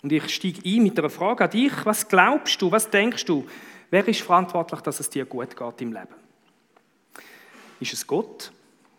Und ich steige ein mit einer Frage an dich. Was glaubst du, was denkst du, wer ist verantwortlich, dass es dir gut geht im Leben? Ist es Gott?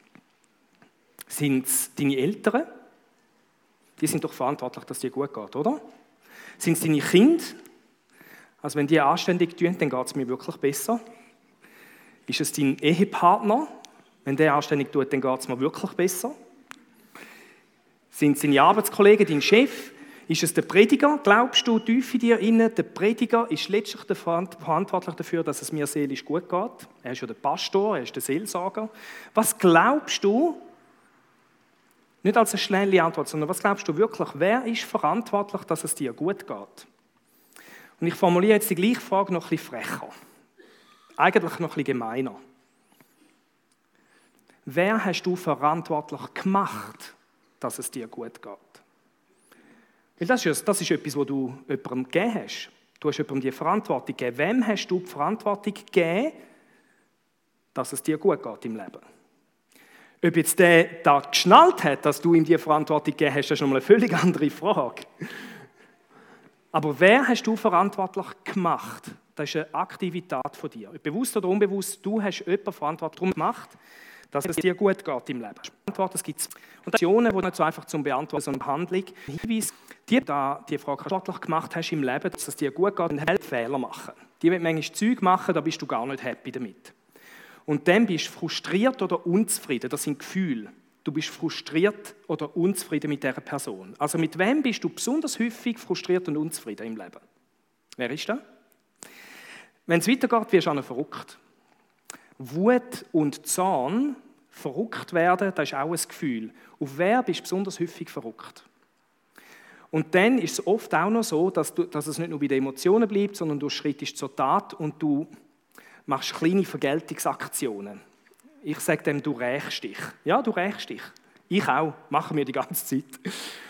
Sind es deine Eltern? Die sind doch verantwortlich, dass es dir gut geht, oder? Sind es deine Kinder? Also wenn die anständig tun, dann geht es mir wirklich besser. Ist es dein Ehepartner? Wenn der anständig tut, dann geht es mir wirklich besser. Sind es deine Arbeitskollegen, dein Chef? Ist es der Prediger? Glaubst du tief in dir inne, der Prediger ist letztlich verantwortlich dafür, dass es mir seelisch gut geht? Er ist ja der Pastor, er ist der Seelsorger. Was glaubst du? Nicht als eine schnelle Antwort, sondern was glaubst du wirklich? Wer ist verantwortlich, dass es dir gut geht? Und ich formuliere jetzt die gleiche Frage noch ein bisschen frecher. Eigentlich noch ein bisschen gemeiner. Wer hast du verantwortlich gemacht, dass es dir gut geht? Weil das ist etwas, was du jemandem gegeben hast. Du hast jemandem die Verantwortung gegeben. Wem hast du die Verantwortung gegeben, dass es dir gut geht im Leben? Ob jetzt der da geschnallt hat, dass du ihm die Verantwortung gegeben hast, das ist nochmal eine völlig andere Frage. Aber wer hast du verantwortlich gemacht? Das ist eine Aktivität von dir. Bewusst oder unbewusst, du hast jemanden verantwortlich gemacht, dass es dir gut geht im Leben. Es gibt Aktionen, die nicht so einfach zum Beantworten, sondern Handlung, Hinweis, die Frage verantwortlich gemacht hast im Leben, dass es dir gut geht und helfen, Fehler machen. Die wird manchmal Zeug machen, da bist du gar nicht happy damit. Und dann bist du frustriert oder unzufrieden, das sind Gefühle. Du bist frustriert oder unzufrieden mit dieser Person. Also mit wem bist du besonders häufig frustriert und unzufrieden im Leben? Wer ist das? Wenn es weitergeht, wirst du auch noch verrückt. Wut und Zorn, verrückt werden, das ist auch ein Gefühl. Auf wer bist du besonders häufig verrückt? Und dann ist es oft auch noch so, dass es nicht nur bei den Emotionen bleibt, sondern du schreitest zur Tat und du machst kleine Vergeltungsaktionen. Ich sage dem, du rächst dich. Ja, du rächst dich. Ich auch, machen wir die ganze Zeit.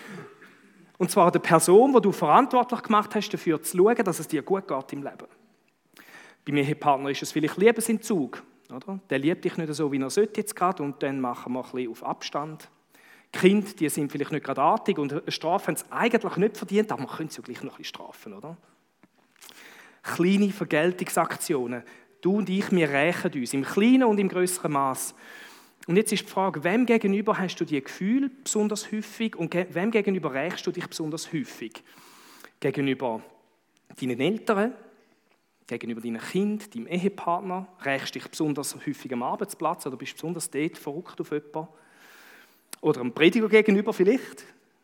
Und zwar der Person, die du verantwortlich gemacht hast, dafür zu schauen, dass es dir gut geht im Leben. Bei meinem Ehepartner ist es vielleicht Liebesentzug. Oder? Der liebt dich nicht so, wie er sollte jetzt gerade, und dann machen wir ein bisschen auf Abstand. Die Kinder, die sind vielleicht nicht gerade artig und eine Strafe haben sie eigentlich nicht verdient, aber man könnte sie ja gleich noch ein bisschen strafen, oder? Kleine Vergeltungsaktionen. Du und ich, wir rächen uns, im kleinen und im grösseren Maß. Und jetzt ist die Frage, wem gegenüber hast du die Gefühle besonders häufig und wem gegenüber rächst du dich besonders häufig? Gegenüber deinen Eltern, gegenüber deinen Kindern, deinem Ehepartner, rächst dich besonders häufig am Arbeitsplatz oder bist besonders dort verrückt auf jemanden? Oder einem Prediger gegenüber vielleicht?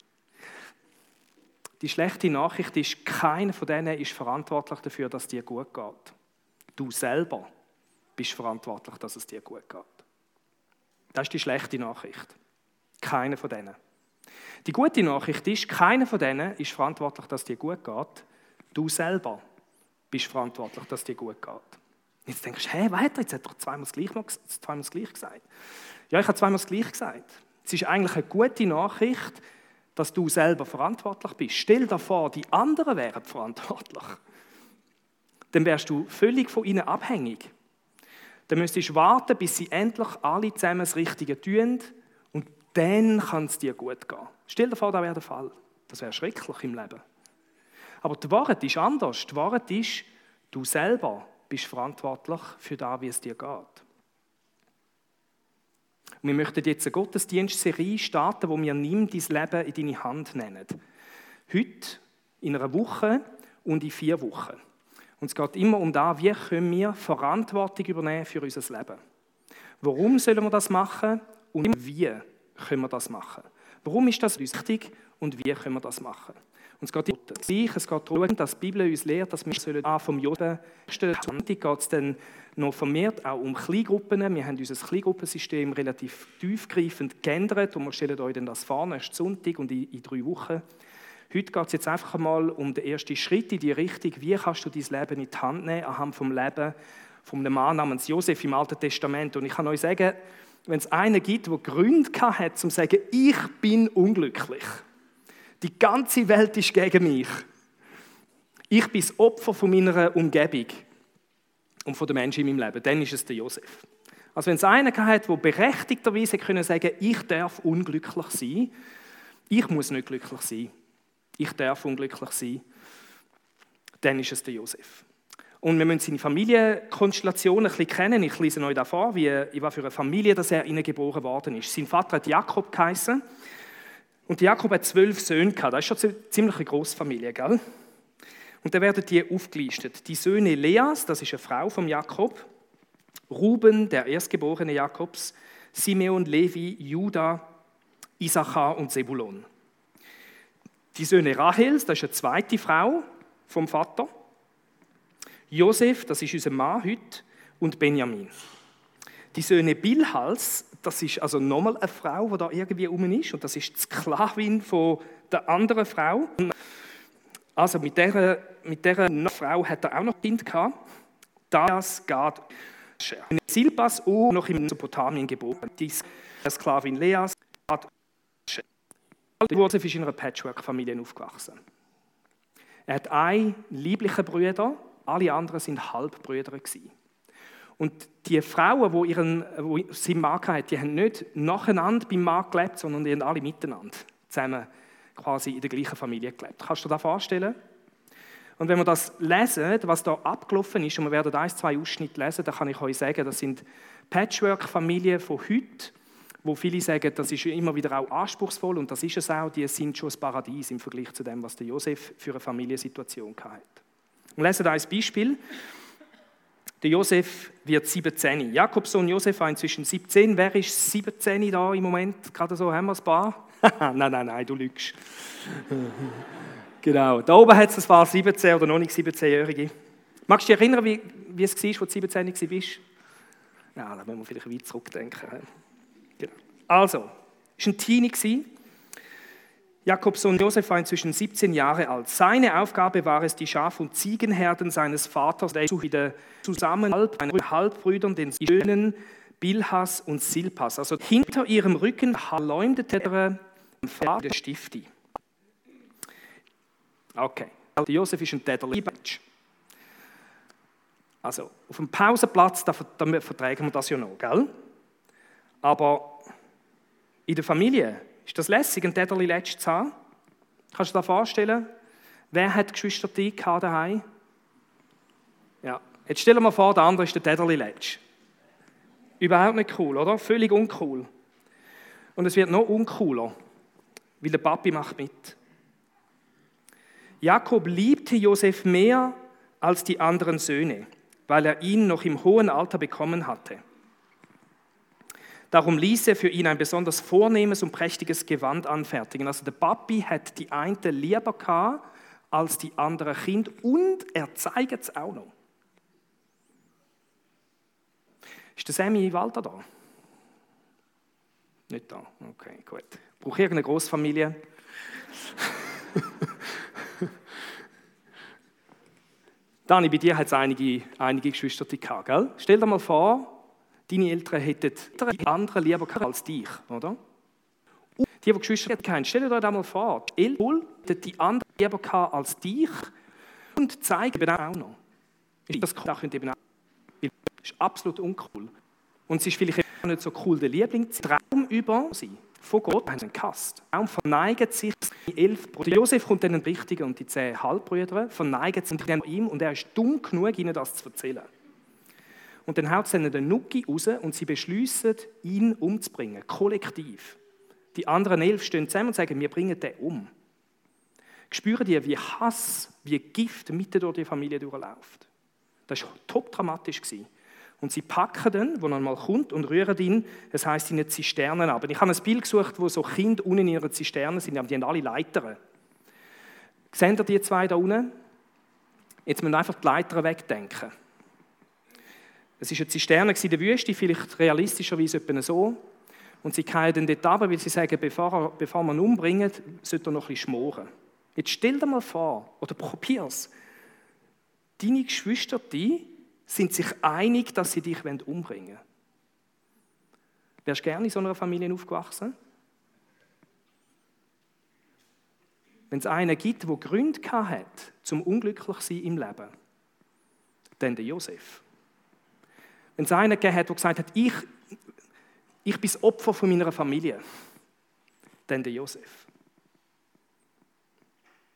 Die schlechte Nachricht ist, keiner von denen ist verantwortlich dafür, dass es dir gut geht. Du selber bist verantwortlich, dass es dir gut geht. Das ist die schlechte Nachricht. Keiner von denen. Die gute Nachricht ist, keiner von denen ist verantwortlich, dass es dir gut geht. Du selber bist verantwortlich, dass es dir gut geht. Jetzt denkst du, weiter, jetzt hat er zweimal das Gleiche gesagt. Ja, ich habe zweimal das Gleiche gesagt. Es ist eigentlich eine gute Nachricht, dass du selber verantwortlich bist. Stell dir vor, die anderen wären verantwortlich. Dann wärst du völlig von ihnen abhängig. Dann müsstest du warten, bis sie endlich alle zusammen das Richtige tun und dann kann es dir gut gehen. Stell dir vor, das wäre der Fall. Das wäre schrecklich im Leben. Aber die Wahrheit ist anders. Die Wahrheit ist, du selber bist verantwortlich für das, wie es dir geht. Und wir möchten jetzt eine Gottesdienstserie starten, wo wir «Nimm dein Leben in deine Hand» nennen. Heute, in einer Woche und in 4 Wochen. Und es geht immer um das, wie können wir Verantwortung übernehmen für unser Leben. Warum sollen wir das machen und wie können wir das machen? Warum ist das wichtig und wie können wir das machen? Und es geht darum, dass die Bibel uns lehrt, dass wir vom Joden geht es dann noch vermehrt auch um Kleingruppen. Wir haben unser Kleingruppensystem relativ tiefgreifend geändert und wir stellen euch dann das vor, nächsten Sonntag und in 3 Wochen. Heute geht es jetzt einfach mal um den ersten Schritt in die Richtung, wie kannst du dein Leben in die Hand nehmen, anhand vom Leben von einem Mann namens Josef im Alten Testament. Und ich kann euch sagen, wenn es einen gibt, der Gründe hatte, um zu sagen, ich bin unglücklich, die ganze Welt ist gegen mich, ich bin das Opfer von meiner Umgebung und von den Menschen in meinem Leben, dann ist es der Josef. Also wenn es einen hat, der berechtigterweise sagen können, ich darf unglücklich sein, ich muss nicht glücklich sein. ich darf unglücklich sein, dann ist es der Josef. Und wir müssen seine Familienkonstellation ein bisschen kennen. Ich lese euch da vor, in was für eine Familie dass er geboren worden ist. Sein Vater hat Jakob geheißen. Und Jakob hat 12 Söhne gehabt. Das ist schon eine ziemlich grosse Familie, gell? Und dann werden die aufgelistet. Die Söhne Leas, das ist eine Frau von Jakob. Ruben, der Erstgeborene Jakobs. Simeon, Levi, Juda, Issachar und Sebulon. Die Söhne Rahels, das ist eine zweite Frau vom Vater. Josef, das ist unser Mann heute, und Benjamin. Die Söhne Bilhals, das ist also nochmal eine Frau, die da irgendwie rum ist, und das ist die Sklavin von der anderen Frau. Also mit dieser Frau hat er auch noch Kind gehabt. Das Gad, Silpas und noch in Mesopotamien geboren. Die Sklavin Leas. Josef ist in einer Patchwork-Familie aufgewachsen. Er hat einen lieblichen Bruder, alle anderen waren Halbbrüder. Und die Frauen, die seinen Mann hatten, die haben nicht nacheinander beim Mann gelebt, sondern die haben alle miteinander zusammen quasi in der gleichen Familie gelebt. Kannst du dir das vorstellen? Und wenn wir das lesen, was da abgelaufen ist, und wir werden 1-2 Ausschnitte lesen, dann kann ich euch sagen, das sind Patchwork-Familien von heute, wo viele sagen, das ist immer wieder auch anspruchsvoll, und das ist es auch, die sind schon ein Paradies im Vergleich zu dem, was der Josef für eine Familiensituation hatte. Wir lesen ein Beispiel. Der Josef wird 17. Jakobs Sohn Josef war inzwischen 17. Wer ist 17 da im Moment? Gerade so, haben wir ein paar? nein, du lügst. Genau, da oben hat es ein paar 17 oder noch nicht 17-Jährige. Magst du dich erinnern, wie es war, als du 17 warst? Ja, da müssen wir vielleicht weit zurückdenken. Genau. Also, es war ein Teenie. Jakobs Sohn Josef war inzwischen 17 Jahre alt. Seine Aufgabe war es, die Schaf- und Ziegenherden seines Vaters wieder zusammen mit Halbbrüdern, den Söhnen Bilhas und Silpas. Also hinter ihrem Rücken verleumdete er den Vater der Stifti. Okay, der Josef ist ein Täterli. Also auf dem Pausenplatz, da vertragen wir das ja noch, gell? Aber in der Familie, ist das lässig, ein Täterli-Letsch zu haben? Kannst du dir das vorstellen? Wer hat Geschwister daheim? Ja. Jetzt stell dir mal vor, der andere ist der Täterli-Letsch. Überhaupt nicht cool, oder? Völlig uncool. Und es wird noch uncooler, weil der Papi macht mit. Jakob liebte Josef mehr als die anderen Söhne, weil er ihn noch im hohen Alter bekommen hatte. Darum ließ er für ihn ein besonders vornehmes und prächtiges Gewand anfertigen. Also der Papi hat die eine lieber gehabt als die andere Kinder, und er zeigt es auch noch. Ist der Sammy Walter da? Nicht da? Okay, gut. Brauche ich irgendeine Großfamilie? Dani, bei dir hat es einige Geschwister gehabt, gell? Stell dir mal vor, deine Eltern hätten die anderen lieber gehabt als dich, oder? Und die Geschwister hatten, stell dir das mal vor, die Eltern hätten die anderen lieber gehabt als dich und zeigen eben auch noch. Das könnte ist absolut uncool. Und es ist vielleicht auch nicht so cool, der Liebling zu Traum über sie. Von Gott haben sie einen Kast. Darum verneigen sich die 11 Brüder. Josef kommt dann berichtigen und die 10 Halbbrüder verneigen sich ihm, und er ist dumm genug, ihnen das zu erzählen. Und dann haut es dann den Nuki raus und sie beschließen, ihn umzubringen, kollektiv. Die anderen 11 stehen zusammen und sagen, wir bringen den um. Spüren die, wie Hass, wie Gift mitten durch die Familie durchläuft. Das war top dramatisch. Und sie packen den, wo er mal kommt, und rühren ihn, es heisst, in eine Zisterne ab. Ich habe ein Bild gesucht, wo so Kinder unten in ihrer Zisterne sind, aber die haben alle Leitern. Seht ihr die 2 da unten? Jetzt müssen wir einfach die Leitern wegdenken. Es war eine Zisterne in der Wüste, vielleicht realistischerweise etwa so. Und sie fallen dann dort runter, weil sie sagen, bevor wir ihn umbringen, sollte er noch ein bisschen schmoren. Jetzt stell dir mal vor, oder probier es. Deine Geschwister, sind sich einig, dass sie dich umbringen wollen. Wärst du gerne in so einer Familie aufgewachsen? Wenn es einen gibt, der Gründe hat, zum unglücklich zu sein im Leben, dann der Josef. Wenn es einen gegeben hat, der gesagt hat, ich bin das Opfer von meiner Familie, dann der Josef.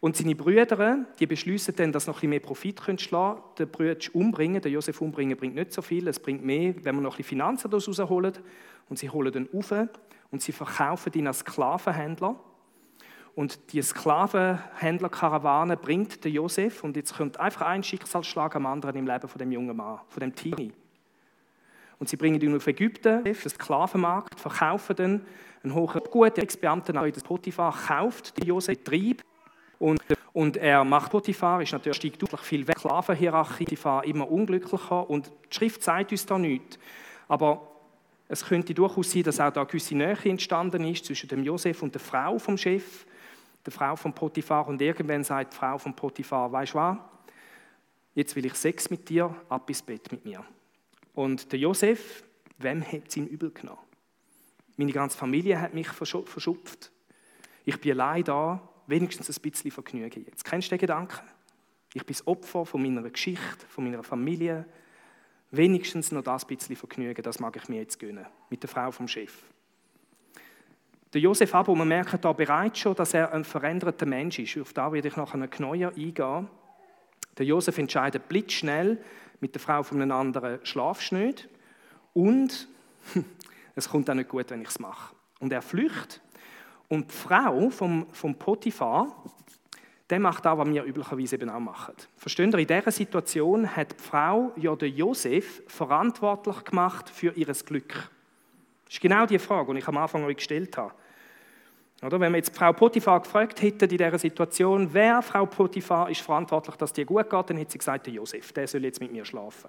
Und seine Brüder, die beschließen dann, dass sie noch ein bisschen mehr Profit schlagen können. Den Bruder umbringen, den Josef umbringen, bringt nicht so viel. Es bringt mehr, wenn man noch ein bisschen Finanzen daraus rausholen. Und sie holen ihn rauf und sie verkaufen ihn als Sklavenhändler. Und die Sklavenhändlerkarawane bringt den Josef. Und jetzt kommt einfach ein Schicksalsschlag am anderen im Leben von dem jungen Mann, von dem Teenie. Und sie bringen ihn auf Ägypten, auf den Sklavenmarkt, verkaufen ihn. Ein hoher Gutsbeamter in das Potiphar kauft den Josef Betrieb. Und er macht Potiphar, ist natürlich steigt durch viel weg, Sklavenhierarchie, Potiphar immer unglücklicher. Und die Schrift sagt uns da nichts. Aber es könnte durchaus sein, dass auch da eine gewisse Nähe entstanden ist zwischen dem Josef und der Frau vom Chef, der Frau von Potiphar. Und irgendwann sagt die Frau von Potiphar, weisst du was, jetzt will ich Sex mit dir, ab ins Bett mit mir. Und der Josef, wem hat es ihm übel genommen? Meine ganze Familie hat mich verschupft. Ich bin allein da. Wenigstens ein bisschen Vergnügen jetzt. Kennst du den Gedanken? Ich bin das Opfer von meiner Geschichte, von meiner Familie. Wenigstens noch das bisschen Vergnügen, das mag ich mir jetzt gönnen. Mit der Frau vom Chef. Der Josef aber, man merkt da bereits schon, dass er ein veränderter Mensch ist. Auf das werde ich nachher genauer eingehen. Der Josef entscheidet blitzschnell, mit der Frau von einem anderen schlafst nicht. Und es kommt auch nicht gut, wenn ich es mache. Und er flüchtet. Und die Frau vom Potiphar, der macht auch, was wir üblicherweise eben auch machen. Versteht ihr, in dieser Situation hat die Frau ja den Josef verantwortlich gemacht für ihr Glück. Das ist genau die Frage, die ich am Anfang euch gestellt habe. Oder, wenn wir jetzt Frau Potiphar gefragt hätten in dieser Situation, wer Frau Potiphar ist verantwortlich, dass es dir gut geht, dann hätte sie gesagt, der Josef, der soll jetzt mit mir schlafen.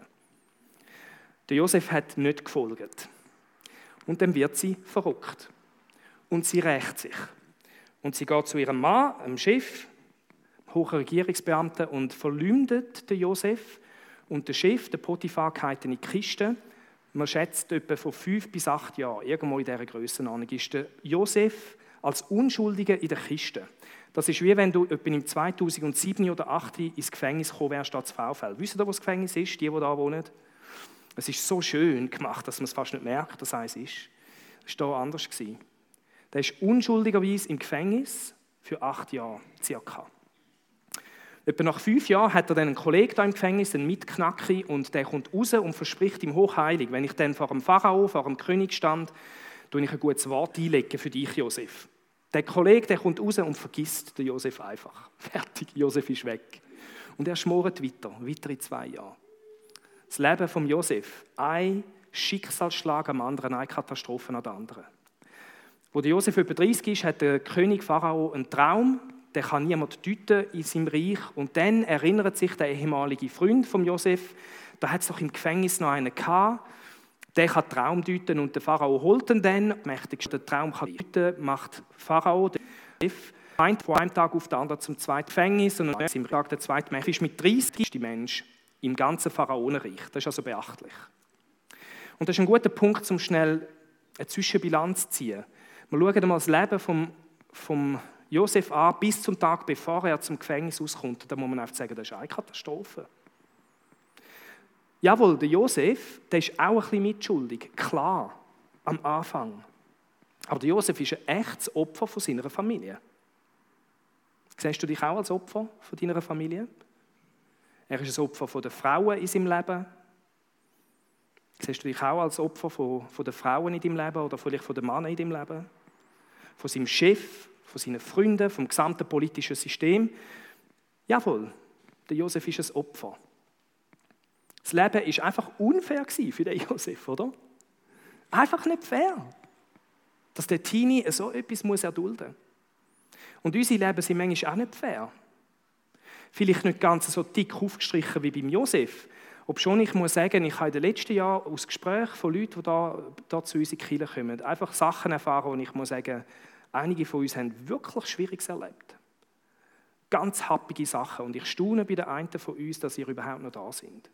Der Josef hat nicht gefolgt. Und dann wird sie verrückt. Und sie rächt sich. Und sie geht zu ihrem Mann, dem Chef, hoher Regierungsbeamter, und verleumdet den Josef. Und der Chef, der Potiphar, geht in die Kiste. Man schätzt etwa von 5 bis 8 Jahren, irgendwo in dieser Grössenordnung, ist der Josef als Unschuldiger in der Kiste. Das ist wie wenn du etwa im 2007 oder 2008 ins Gefängnis gekommen wärst, als VfL. Wisst ihr, wo das Gefängnis ist, die da wohnen? Es ist so schön gemacht, dass man es fast nicht merkt, dass es ist. Das war hier anders. Der ist unschuldigerweise im Gefängnis für 8 Jahre, circa. Etwa nach 5 Jahren hat er dann einen Kollegen da im Gefängnis, einen Mitknacki, und der kommt raus und verspricht ihm hochheilig, wenn ich dann vor dem Pharao, vor dem König stand, tue ich ein gutes Wort einlegen für dich, Josef. Der Kollege, der kommt raus und vergisst den Josef einfach. Fertig, Josef ist weg. Und er schmort weiter in 2 Jahren. Das Leben von Josef, ein Schicksalsschlag am anderen, eine Katastrophe an der anderen. Wo der Josef etwa 30 ist, hat der König Pharao einen Traum, den kann niemand deuten in seinem Reich. Und dann erinnert sich der ehemalige Freund von Josef, da hat es doch im Gefängnis noch einen gehabt, der kann den Traum deuten und der Pharao holt ihn dann, mächtig den Traum kann deuten, macht Pharao, der Josef, von einem Tag auf den anderen zum zweiten Gefängnis und am Tag der zweite Mensch ist mit 30 die Mensch im ganzen Pharaonenreich. Das ist also beachtlich. Und das ist ein guter Punkt, um schnell eine Zwischenbilanz zu ziehen. Wir schauen einmal das Leben vom Josef an, bis zum Tag, bevor er zum Gefängnis auskommt. Da muss man einfach sagen, das ist eine Katastrophe. Jawohl, der Josef, der ist auch ein bisschen mitschuldig, klar, am Anfang. Aber der Josef ist ein echtes Opfer von seiner Familie. Siehst du dich auch als Opfer von deiner Familie? Er ist ein Opfer von der Frauen in seinem Leben. Siehst du dich auch als Opfer von den Frauen in deinem Leben oder vielleicht von den Männern in deinem Leben? Von seinem Chef, von seinen Freunden, vom gesamten politischen System? Jawohl, der Josef ist ein Opfer. Das Leben war einfach unfair für den Josef, oder? Einfach nicht fair. Dass der Teenie so etwas erdulden muss. Und unsere Leben sind manchmal auch nicht fair. Vielleicht nicht ganz so dick aufgestrichen wie beim Josef. Obschon ich muss sagen, ich habe in den letzten Jahren aus Gesprächen von Leuten, die da zu uns in die Kirche kommen, einfach Sachen erfahren, und ich muss sagen, einige von uns haben wirklich Schwieriges erlebt. Ganz happige Sachen. Und ich staune bei den einen von uns, dass ihr überhaupt noch da sind.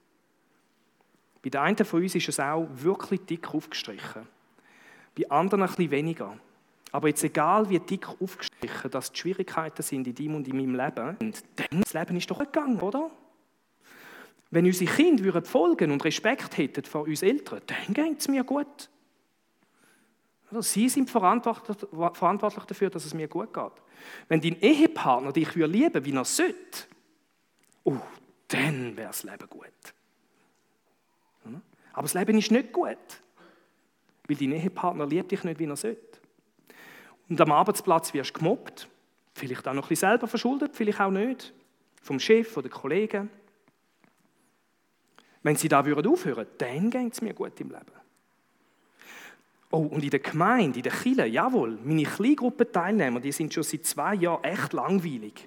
Bei den einen von uns ist es auch wirklich dick aufgestrichen. Bei anderen ein bisschen weniger. Aber jetzt egal, wie dick aufgestrichen, dass die Schwierigkeiten sind in deinem und in meinem Leben, dann das Leben ist doch gegangen, oder? Wenn unsere Kinder folgen und Respekt hätten vor uns Eltern, dann geht es mir gut. Also sie sind verantwortlich dafür, dass es mir gut geht. Wenn dein Ehepartner dich lieben würde, wie er sollte, dann wäre das Leben gut. Aber das Leben ist nicht gut, weil dein Ehepartner liebt dich nicht, wie er sollte. Und am Arbeitsplatz wirst du gemobbt, vielleicht auch noch ein bisschen selber verschuldet, vielleicht auch nicht, vom Chef oder Kollegen. Wenn sie da aufhören würden, dann geht es mir gut im Leben. Oh, und in der Gemeinde, in der Kirche, jawohl, meine Kleingruppenteilnehmer, die sind schon seit 2 Jahren echt langweilig.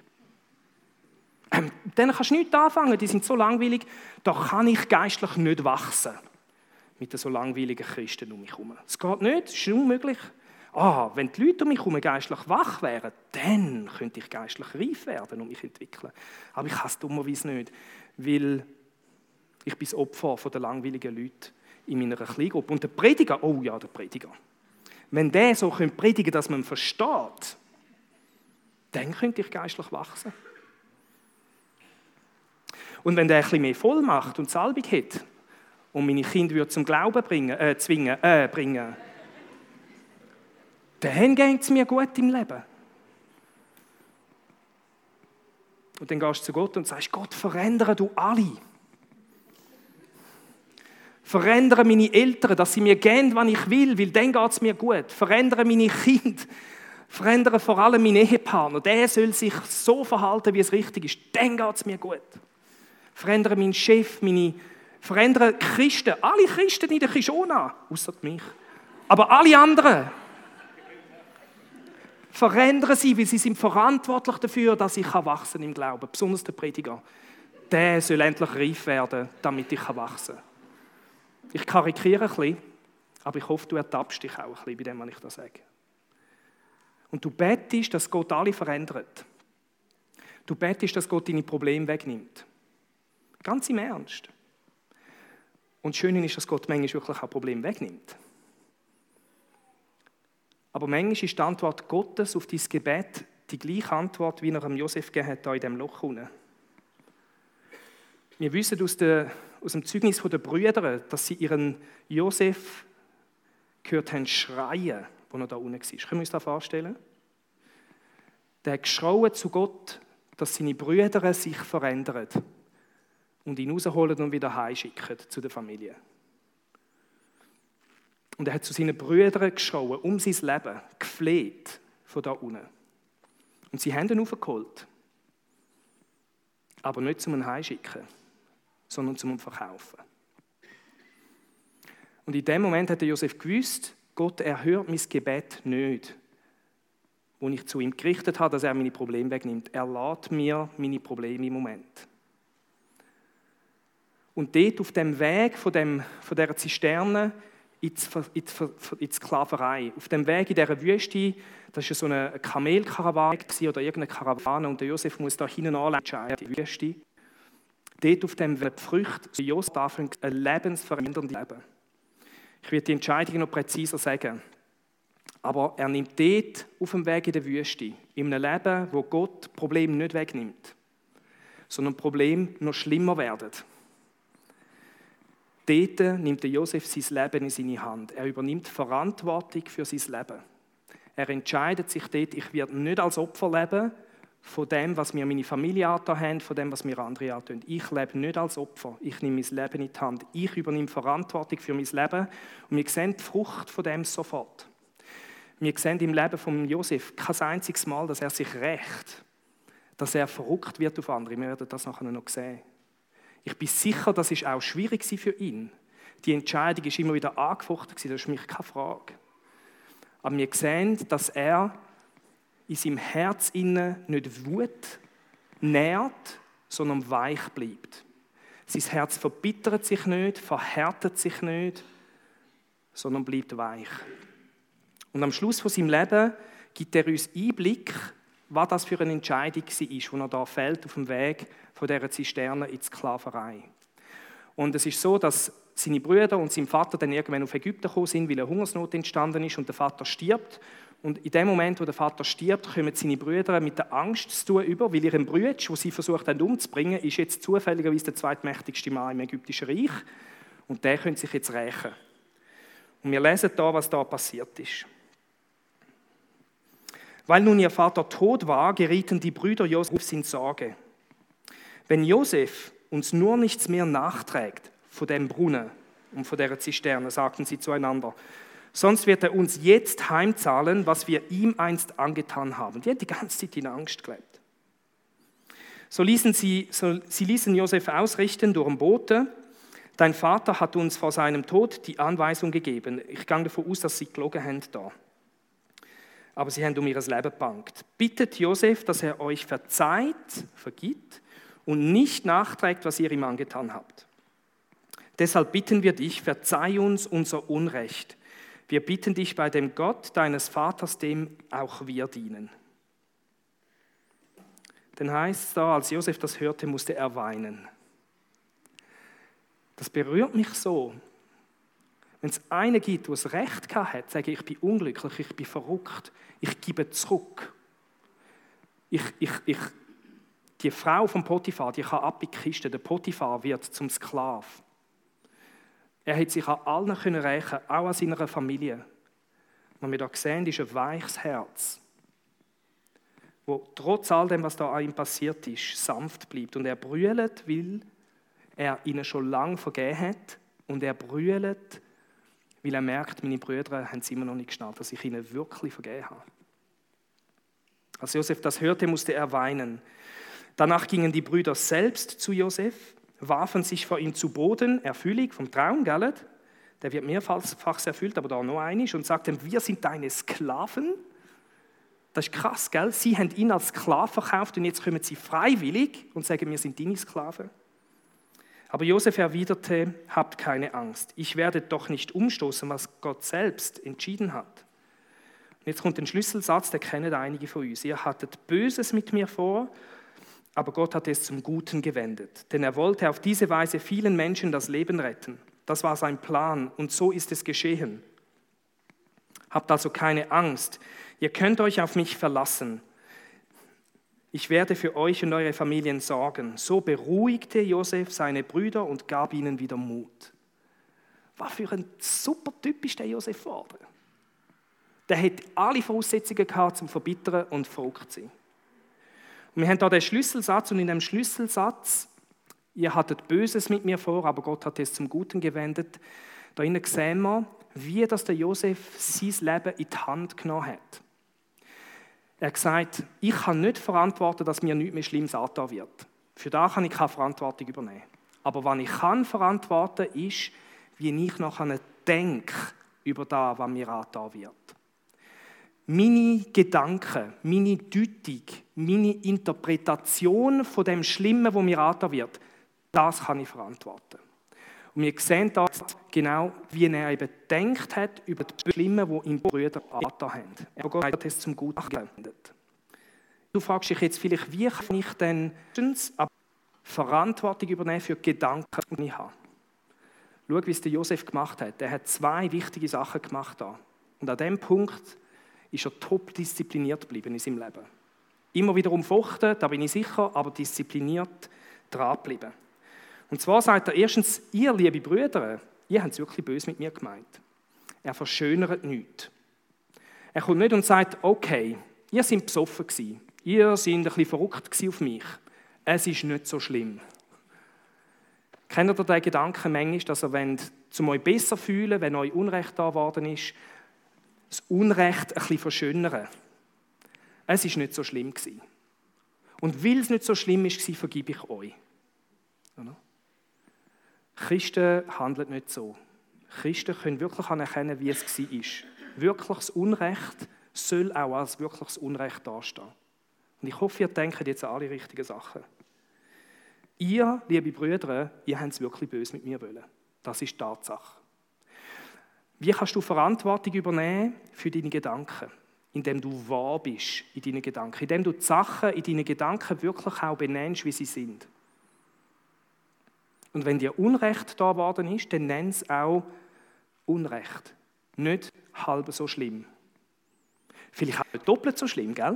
Denen kannst du nichts anfangen, die sind so langweilig, da kann ich geistlich nicht wachsen. Mit so langweiligen Christen um mich herum. Es geht nicht, es ist unmöglich. Wenn die Leute um mich herum geistlich wach wären, dann könnte ich geistlich reif werden und mich entwickeln. Aber ich kann es dummerweise nicht, weil ich bin das Opfer von den langweiligen Leuten in meiner Kleingruppe. Und der Prediger, der Prediger. Wenn der so predigen könnte, dass man ihn versteht, dann könnte ich geistlich wachsen. Und wenn der ein bisschen mehr Vollmacht und Salbung hat und meine Kinder zum Glauben bringen, dann geht es mir gut im Leben. Und dann gehst du zu Gott und sagst, Gott, verändere du alle. Verändere meine Eltern, dass sie mir geben, was ich will, weil dann geht es mir gut. Verändere meine Kinder. Verändere vor allem meinen Ehepartner. Der soll sich so verhalten, wie es richtig ist. Dann geht es mir gut. Verändere meinen Chef, verändere Christen. Alle Christen in der Kishona, ausser mich. Aber alle anderen. Verändere sie, weil sie sind verantwortlich dafür, dass ich wachsen im Glauben. Besonders der Prediger. Der soll endlich reif werden, damit ich wachsen kann. Ich karikiere ein bisschen, aber ich hoffe, du ertappst dich auch ein bisschen bei dem, was ich da sage. Und du betest, dass Gott alle verändert. Du betest, dass Gott deine Probleme wegnimmt. Ganz im Ernst. Und das Schöne ist, dass Gott manchmal wirklich auch Probleme wegnimmt. Aber manchmal ist die Antwort Gottes auf dein Gebet die gleiche Antwort, wie er dem Josef gegeben hat, hier in diesem Loch unten. Wir wissen aus dem Zeugnis der Brüder, dass sie ihren Josef gehört haben schreien, als er da unten war. Können wir uns das vorstellen? Der hat geschrauen zu Gott, dass seine Brüder sich verändern und ihn rausholen und wieder heimschicken zu der Familie. Und er hat zu seinen Brüdern geschrauen, um sein Leben, gefleht von da unten. Und sie haben ihn aufgeholt. Aber nicht zum Heimschicken, sondern zum Verkaufen. Und in dem Moment hat Josef gewusst, Gott erhört mein Gebet nicht, wo ich zu ihm gerichtet habe, dass er meine Probleme wegnimmt. Er lässt mir meine Probleme im Moment. Und dort auf dem Weg von dieser Zisterne in die Sklaverei, auf dem Weg in dieser Wüste, das war so eine Kamelkarawane oder irgendeine Karawane und der Josef muss da hinten anlegen, in die Wüste. Dort auf dem Weg die Früchte von Josef ein lebensveränderndes Leben. Ich werde die Entscheidung noch präziser sagen. Aber er nimmt dort auf dem Weg in der Wüste, in einem Leben, wo Gott Probleme nicht wegnimmt, sondern Probleme noch schlimmer werden. Dort nimmt Josef sein Leben in seine Hand. Er übernimmt Verantwortung für sein Leben. Er entscheidet sich dort, ich werde nicht als Opfer leben von dem, was mir meine Familie angetan haben, von dem, was mir andere antun. Ich lebe nicht als Opfer. Ich nehme mein Leben in die Hand. Ich übernehme Verantwortung für mein Leben. Und wir sehen die Frucht von dem sofort. Wir sehen im Leben von Josef kein einziges Mal, dass er sich rächt, dass er verrückt wird auf andere. Wir werden das nachher noch sehen. Ich bin sicher, das war auch schwierig für ihn. Die Entscheidung war immer wieder angefochten, das ist für mich keine Frage. Aber wir sehen, dass er in seinem Herz nicht Wut nährt, sondern weich bleibt. Sein Herz verbittert sich nicht, verhärtet sich nicht, sondern bleibt weich. Und am Schluss von seinem Leben gibt er uns Einblick, was das für eine Entscheidung war, die er da fällt auf dem Weg von dieser Zisterne in die Sklaverei. Und es ist so, dass seine Brüder und sein Vater dann irgendwann auf Ägypten gekommen sind, weil eine Hungersnot entstanden ist und der Vater stirbt. Und in dem Moment, wo der Vater stirbt, kommen seine Brüder mit der Angst zu tun über, weil ihren Bruder, den sie versucht haben umzubringen, ist jetzt zufälligerweise der zweitmächtigste Mann im ägyptischen Reich. Und der könnte sich jetzt rächen. Und wir lesen da, was da passiert ist. Weil nun ihr Vater tot war, gerieten die Brüder Josefs in Sorge. Wenn Josef uns nur nichts mehr nachträgt von dem Brunnen und von der Zisterne, sagten sie zueinander, sonst wird er uns jetzt heimzahlen, was wir ihm einst angetan haben. Die hat die ganze Zeit in Angst gelebt. Sie ließen Josef ausrichten durch den Boten. Dein Vater hat uns vor seinem Tod die Anweisung gegeben. Ich gehe davon aus, dass sie gelogen haben da. Aber sie haben um ihr Leben gebangt. Bittet Josef, dass er euch vergibt und nicht nachträgt, was ihr ihm angetan habt. Deshalb bitten wir dich, verzeih uns unser Unrecht. Wir bitten dich bei dem Gott deines Vaters, dem auch wir dienen. Dann heißt es da, als Josef das hörte, musste er weinen. Das berührt mich so. Wenn es einen gibt, der es Recht hat, sage ich bin unglücklich, ich bin verrückt, ich gebe zurück. Die Frau von Potiphar, die kann ab in die Kiste, der Potiphar wird zum Sklav. Er hat sich an allen rächen können, auch an seiner Familie. Was wir da sehen, ist ein weiches Herz, wo trotz all dem, was da an ihm passiert ist, sanft bleibt. Und er brüllt, weil er ihnen schon lange vergeben hat. Und er brüllt, weil er merkt, meine Brüder haben es immer noch nicht geschnallt, dass ich ihnen wirklich vergeben habe. Als Josef das hörte, musste er weinen. Danach gingen die Brüder selbst zu Josef, warfen sich vor ihm zu Boden, Erfüllung vom Traum, gell? Der wird mehrfach erfüllt, aber da noch einiges, und sagten, wir sind deine Sklaven. Das ist krass, gell? Sie haben ihn als Sklaven verkauft und jetzt kommen sie freiwillig und sagen, wir sind deine Sklaven. Aber Josef erwiderte, habt keine Angst, ich werde doch nicht umstoßen, was Gott selbst entschieden hat. Und jetzt kommt ein Schlüsselsatz, den kennen einige von uns. Ihr hattet Böses mit mir vor, aber Gott hat es zum Guten gewendet. Denn er wollte auf diese Weise vielen Menschen das Leben retten. Das war sein Plan und so ist es geschehen. Habt also keine Angst, ihr könnt euch auf mich verlassen. Ich werde für euch und eure Familien sorgen. So beruhigte Josef seine Brüder und gab ihnen wieder Mut. Was für ein super Typ ist der Josef geworden. Der hat alle Voraussetzungen gehabt zum Verbittern und verrückt sein. Und wir haben hier den Schlüsselsatz und in dem Schlüsselsatz, ihr hattet Böses mit mir vor, aber Gott hat es zum Guten gewendet. Da innen sehen wir, wie das der Josef sein Leben in die Hand genommen hat. Er hat gesagt, ich kann nicht verantworten, dass mir nichts mehr Schlimmes angetan wird. Für das kann ich keine Verantwortung übernehmen. Aber was ich kann verantworten, ist, wie ich nachher denke über das, was mir angetan wird. Meine Gedanken, meine Deutung, meine Interpretation von dem Schlimmen, was mir angetan wird, das kann ich verantworten. Und wir sehen da genau, wie er eben gedacht hat über das Schlimme, das ihm die Brüder angetan haben. Gott hat es zum Guten gewendet. Du fragst dich jetzt vielleicht, wie kann ich denn Verantwortung übernehmen für die Gedanken, die ich habe? Schau, wie es der Josef gemacht hat. Er hat 2 wichtige Sachen gemacht. Und an diesem Punkt ist er top diszipliniert geblieben in seinem Leben. Immer wieder umfochten, da bin ich sicher, aber diszipliniert dran geblieben. Und zwar sagt er erstens, ihr, liebe Brüder, ihr habt es wirklich böse mit mir gemeint. Er verschönert nichts. Er kommt nicht und sagt, okay, ihr seid besoffen gewesen, ihr seid ein bisschen verrückt gewesen auf mich. Es ist nicht so schlimm. Kennt ihr den Gedanken manchmal, dass ihr wollt, um euch besser fühlen, wenn euch Unrecht da geworden ist, das Unrecht ein bisschen verschönern? Es ist nicht so schlimm gewesen. Und weil es nicht so schlimm war, vergebe ich euch. Oder? Christen handeln nicht so. Christen können wirklich anerkennen, wie es war. Wirkliches Unrecht soll auch als wirkliches Unrecht dastehen. Und ich hoffe, ihr denkt jetzt an alle richtigen Sachen. Ihr, liebe Brüder, ihr habt es wirklich böse mit mir wollen. Das ist die Tatsache. Wie kannst du Verantwortung übernehmen für deine Gedanken? Indem du wahr bist in deinen Gedanken. Indem du die Sachen in deinen Gedanken wirklich auch benennst, wie sie sind. Und wenn dir Unrecht da geworden ist, dann nenn es auch Unrecht. Nicht halb so schlimm. Vielleicht auch nicht doppelt so schlimm, gell?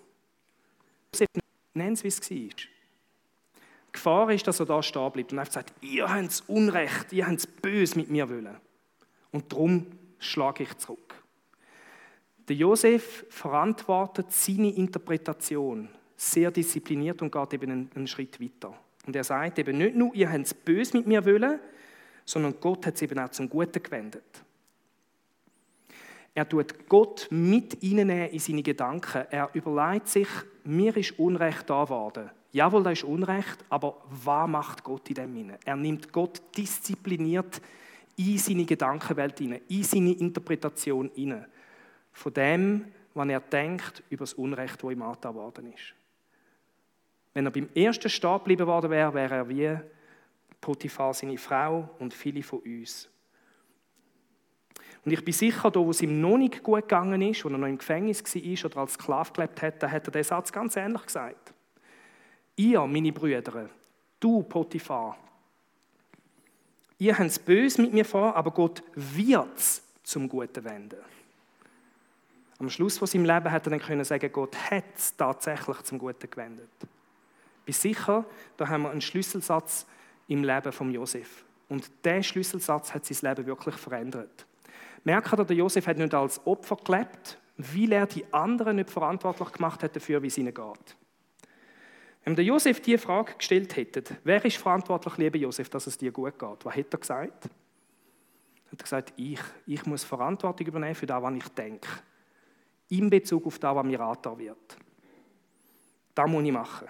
Nenn es, wie es war. Die Gefahr ist, dass er da stehen bleibt und einfach sagt, ihr habt das Unrecht, ihr habt es böse mit mir wollen. Und darum schlage ich zurück. Der Josef verantwortet seine Interpretation sehr diszipliniert und geht eben einen Schritt weiter. Und er sagt eben nicht nur, ihr habt es böse mit mir wollen, sondern Gott hat es eben auch zum Guten gewendet. Er tut Gott mit reinnehmen in seine Gedanken. Er überlegt sich, mir ist Unrecht da geworden. Jawohl, da ist Unrecht, aber was macht Gott in dem hinein? Er nimmt Gott diszipliniert in seine Gedankenwelt hinein, in seine Interpretation hinein. Von dem, was er denkt über das Unrecht, das ihm angetan worden ist. Wenn er beim ersten stehen geblieben worden wäre, wäre er wie Potiphar, seine Frau und viele von uns. Und ich bin sicher, da wo es ihm noch nicht gut gegangen ist, wo er noch im Gefängnis war oder als Sklave gelebt hat, da hat er den Satz ganz ähnlich gesagt. Ihr, meine Brüder, du, Potiphar, ihr habt es böse mit mir vor, aber Gott wird es zum Guten wenden. Am Schluss von seinem Leben hätte er dann können sagen, Gott hat es tatsächlich zum Guten gewendet. Ich bin sicher, da haben wir einen Schlüsselsatz im Leben von Josef. Und dieser Schlüsselsatz hat sein Leben wirklich verändert. Merkt ihr, der Josef hat nicht als Opfer gelebt, weil er die anderen nicht verantwortlich gemacht hat dafür, wie es ihnen geht. Wenn der Josef diese Frage gestellt hätte, wer ist verantwortlich, lieber Josef, dass es dir gut geht? Was hat er gesagt? Er hat gesagt, ich muss Verantwortung übernehmen für das, was ich denke. In Bezug auf das, was mir angetan wird. Das muss ich machen.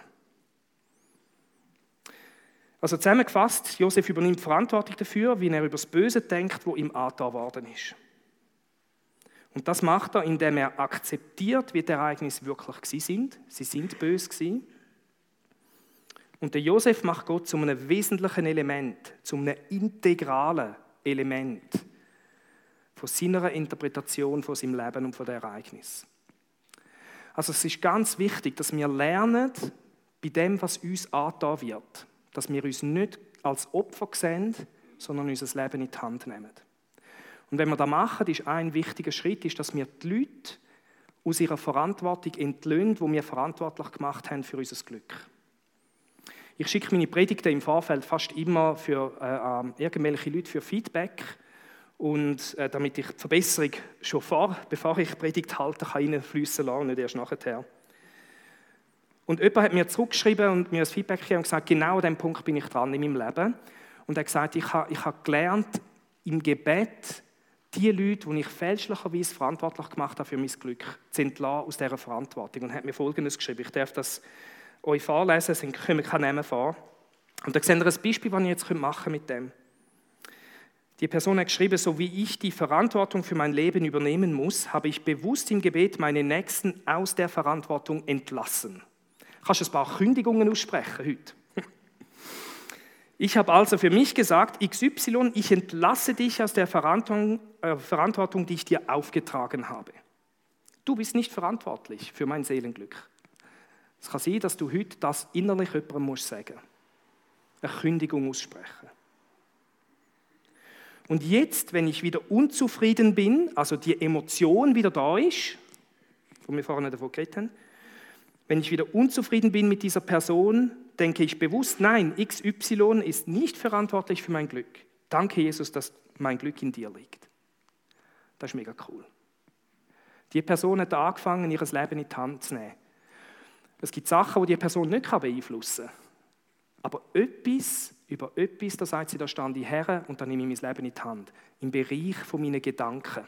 Also zusammengefasst, Josef übernimmt Verantwortung dafür, wie er über das Böse denkt, das ihm angetan worden ist. Und das macht er, indem er akzeptiert, wie die Ereignisse wirklich sind. Sie sind böse gewesen. Und der Josef macht Gott zu einem wesentlichen Element, zu einem integralen Element von seiner Interpretation von seinem Leben und von den Ereignissen. Also es ist ganz wichtig, dass wir lernen, bei dem, was uns angetan wird, dass wir uns nicht als Opfer sehen, sondern unser Leben in die Hand nehmen. Und wenn wir das machen, ist ein wichtiger Schritt, dass wir die Leute aus ihrer Verantwortung entlöhnen, die wir verantwortlich gemacht haben für unser Glück. Ich schicke meine Predigten im Vorfeld fast immer für irgendwelche Leute für Feedback und damit ich die Verbesserung schon bevor ich die Predigt halte, kann reinfliessen lassen, nicht erst nachher. Und jemand hat mir zurückgeschrieben und mir ein Feedback gegeben und gesagt, genau an diesem Punkt bin ich dran in meinem Leben. Und er hat gesagt, ich habe gelernt, im Gebet die Leute, die ich fälschlicherweise verantwortlich gemacht habe für mein Glück, zu entlassen aus dieser Verantwortung. Und hat mir Folgendes geschrieben. Ich darf das euch vorlesen, es kommen keine Namen vor. Und da seht ihr ein Beispiel, was ich jetzt machen mit dem. Die Person hat geschrieben, so wie ich die Verantwortung für mein Leben übernehmen muss, habe ich bewusst im Gebet meine Nächsten aus der Verantwortung entlassen. Kannst du ein paar Kündigungen aussprechen heute? Ich habe also für mich gesagt, XY, ich entlasse dich aus der Verantwortung, die ich dir aufgetragen habe. Du bist nicht verantwortlich für mein Seelenglück. Es kann sein, dass du heute das innerlich jemandem musst sagen. Eine Kündigung aussprechen. Und jetzt, wenn ich wieder unzufrieden bin, also die Emotion wieder da ist, wo wir vorhin davon geredet haben, wenn ich wieder unzufrieden bin mit dieser Person, denke ich bewusst, nein, XY ist nicht verantwortlich für mein Glück. Danke, Jesus, dass mein Glück in dir liegt. Das ist mega cool. Die Person hat angefangen, ihr Leben in die Hand zu nehmen. Es gibt Sachen, die Person nicht beeinflussen kann. Aber über etwas, da sagt sie, da stand ich her und dann nehme ich mein Leben in die Hand. Im Bereich von meinen Gedanken.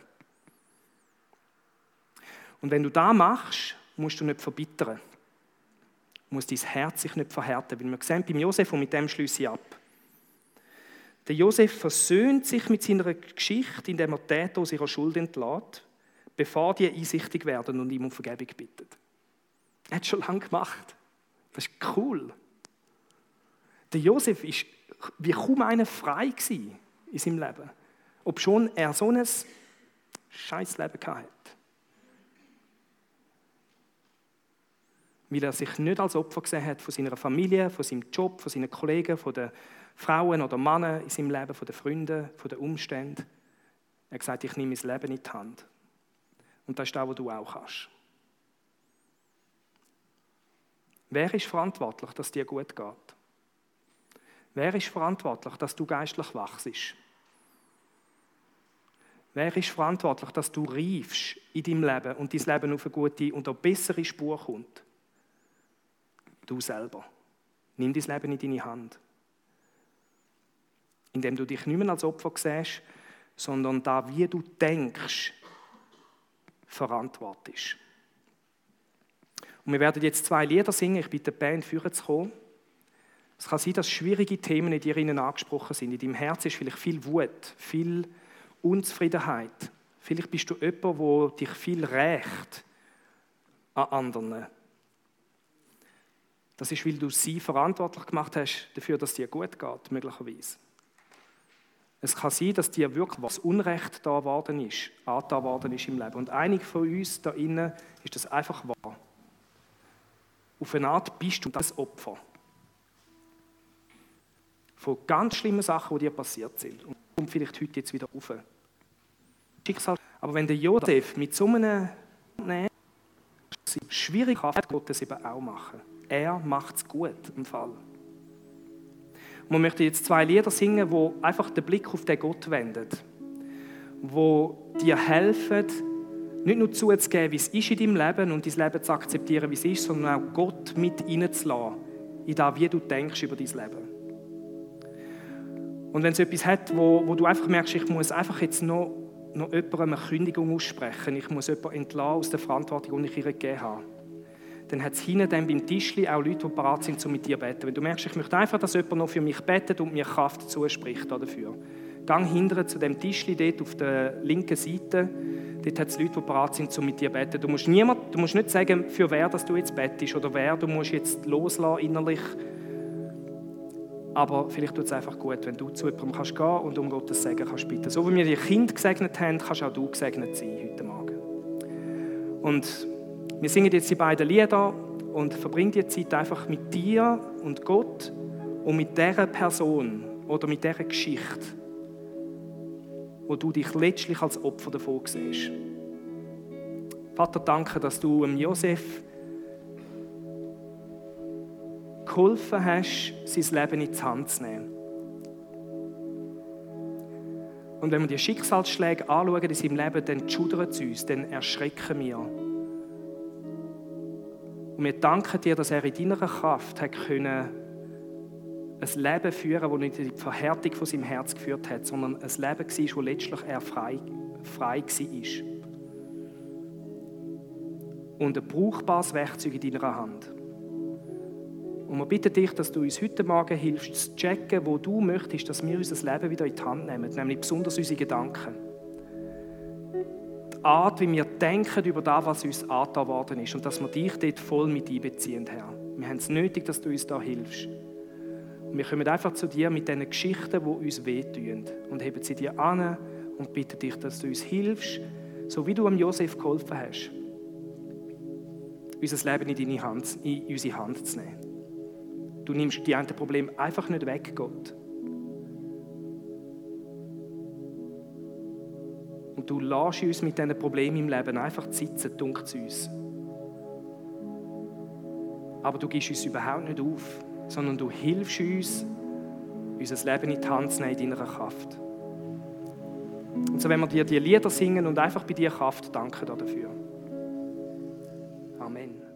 Und wenn du das machst, musst du nicht verbittern. Du musst dein Herz sich nicht verhärten. Weil wir sehen beim Josef, und mit dem schließe ich ab. Der Josef versöhnt sich mit seiner Geschichte, indem er die Täter aus ihrer Schuld entlässt, bevor die einsichtig werden und ihm um Vergebung bitten. Er hat es schon lange gemacht. Das ist cool. Der Josef war wie kaum einer frei in seinem Leben. Obschon er so ein scheiß Leben hatte. Weil er sich nicht als Opfer gesehen hat von seiner Familie, von seinem Job, von seinen Kollegen, von den Frauen oder Männern in seinem Leben, von den Freunden, von den Umständen. Er hat gesagt, ich nehme mein Leben in die Hand. Und das ist das, was du auch kannst. Wer ist verantwortlich, dass es dir gut geht? Wer ist verantwortlich, dass du geistlich wachst? Wer ist verantwortlich, dass du reifst in deinem Leben und dein Leben auf eine gute und eine bessere Spur kommt? Du selber. Nimm dein Leben in deine Hand. Indem du dich nicht mehr als Opfer siehst, sondern da, wie du denkst, verantwortest. Und wir werden jetzt 2 Lieder singen. Ich bitte die Band, führen zu kommen. Es kann sein, dass schwierige Themen in dir angesprochen sind. In deinem Herzen ist vielleicht viel Wut, viel Unzufriedenheit. Vielleicht bist du jemand, der dich viel rächt an anderen. Das ist, weil du sie verantwortlich gemacht hast dafür, dass es dir gut geht, möglicherweise. Es kann sein, dass dir wirklich was Unrecht angetan worden ist im Leben. Und einige von uns da innen ist das einfach wahr. Auf eine Art bist du das Opfer. Von ganz schlimmen Sachen, die dir passiert sind. Und kommt vielleicht heute jetzt wieder rauf. Schicksal. Aber wenn der Josef mit so einem schwierigen Kraft Gottes eben auch machen. Er macht es gut im Fall. Und man möchte jetzt 2 Lieder singen, wo einfach den Blick auf den Gott wenden. Wo dir helfen, nicht nur zuzugeben, wie es ist in deinem Leben und dein Leben zu akzeptieren, wie es ist, sondern auch Gott mit reinzulassen, in das, wie du denkst über dein Leben. Und wenn es etwas hat, wo du einfach merkst, ich muss einfach jetzt noch jemandem eine Kündigung aussprechen, ich muss jemanden entlassen aus der Verantwortung, die ich ihr gegeben habe, dann hat es hinten dann beim Tischli auch Leute, die bereit sind, um mit dir zu beten. Wenn du merkst, ich möchte einfach, dass jemand noch für mich betet und mir Kraft zuspricht dafür. Gang hinterher zu dem Tischli dort auf der linken Seite. Dort hat es Leute, die bereit sind, um mit dir zu beten. Du musst nicht sagen, für wer dass du jetzt betest oder wer du musst jetzt loslassen innerlich. Aber vielleicht tut es einfach gut, wenn du zu jemandem kannst gehen und um Gottes Segen kannst bitten. So wie wir die Kinder gesegnet haben, kannst auch du gesegnet sein heute Morgen. Und wir singen jetzt die beiden Lieder und verbringen die Zeit einfach mit dir und Gott und mit dieser Person oder mit dieser Geschichte, wo du dich letztlich als Opfer davon siehst. Vater, danke, dass du Josef geholfen hast, sein Leben in die Hand zu nehmen. Und wenn wir die Schicksalsschläge anschauen in seinem Leben, dann schudern sie uns, dann erschrecken wir. Und wir danken dir, dass er in deiner Kraft hat können, ein Leben führen, das nicht in die Verhärtung von seinem Herz geführt hat, sondern ein Leben war, wo letztlich er frei war. Und ein brauchbares Werkzeug in deiner Hand. Und wir bitten dich, dass du uns heute Morgen hilfst, zu checken, wo du möchtest, dass wir unser Leben wieder in die Hand nehmen, nämlich besonders unsere Gedanken. Die Art, wie wir denken über das, was uns angetan worden ist und dass wir dich dort voll mit einbeziehen, Herr. Wir haben es nötig, dass du uns da hilfst. Und wir kommen einfach zu dir mit diesen Geschichten, die uns wehtun und heben sie dir an und bitten dich, dass du uns hilfst, so wie du Josef geholfen hast, unser Leben in unsere Hand zu nehmen. Du nimmst die einen Probleme einfach nicht weg, Gott. Und du lässt uns mit diesen Problemen im Leben einfach sitzen, dunkt es uns. Aber du gibst uns überhaupt nicht auf, sondern du hilfst uns, unser Leben in die Hand zu nehmen in deiner Kraft. Und so, wenn wir dir die Lieder singen und einfach bei dir Kraft danken dafür. Amen.